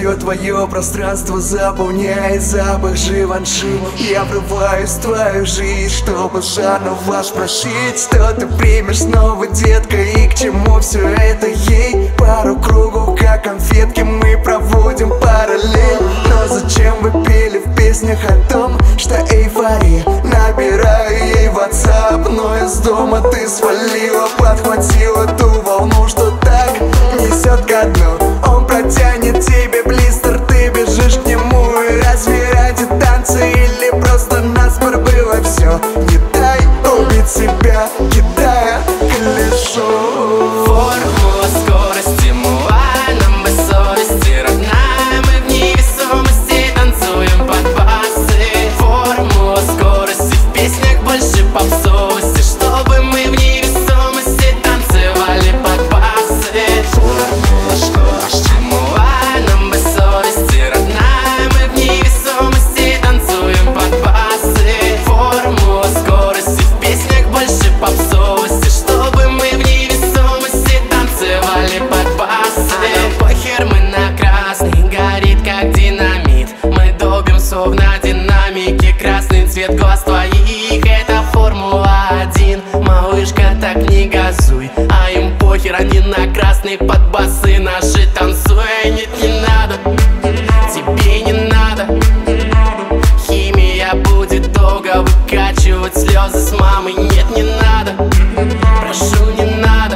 все твое пространство заполняет запах Живанши. Я врываюсь в твою жизнь, чтобы заново спросить, что ты примешь снова, детка, и к чему все это ей? Пару кругов, как конфетки, мы проводим параллель. Но зачем вы пели в песнях о том, что эйфория? Набираю ей в WhatsApp, но из дома ты свалила, подхватила ту волну, что так несет ко дну. Он протянет тебе блистер, ты бежишь к нему. И разве ради танца или просто наспор было все? Не дай убить себя, кидая колесо. Формула скорости муа, нам бы совести родная. Мы в невесомости танцуем под басы. Формула скорости в песнях больше попсовости, чтобы мы в невесомости танцевали под басы. Формула скорости муа, нам бы совести родная. Мы в невесомости танцуем под басы. Формула скорости в песнях больше попсовости, чтобы мы в невесомости танцевали под басы. А нам похер, мы на красный, горит как динамит. Мы долбим словно динамики, красный цвет глаз твоих. Это Формула-1, малышка, так не газуй. А им похер, они на красный под басы наши танцуй. Нет, не надо, тебе не надо. Химия будет долго выкачивать слезы с мамой. Нет, не надо, прошу, не надо.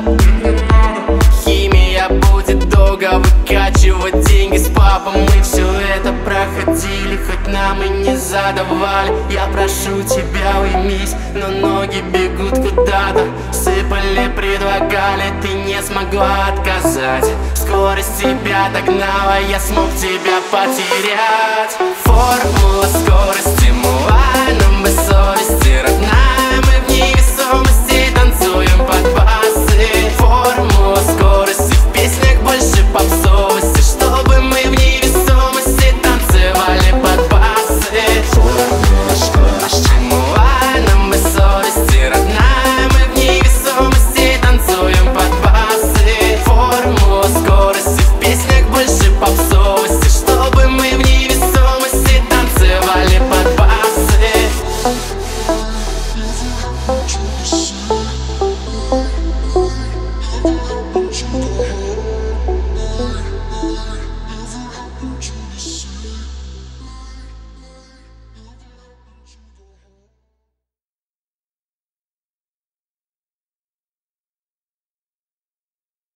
Химия будет долго выкачивать деньги с папом. Мы все это проходили, хоть нам и не задавали. Я прошу тебя, уймись, но ноги бегут куда-то. Сыпали, предлагали, ты не смогла отказать. Скорость тебя догнала, я смог тебя потерять. Формула скорости муа, нам бы совести родная. Мы в невесомости танцуем под басы. Формула скорости в песнях больше попсовости, чтобы мы в невесомости танцевали под басы. Формула скорости муа, нам бы совести родная. Мы в невесомости танцуем под басы. Формула скорости в песнях больше попсовости, чтобы мы в невесомости танцевали под басы.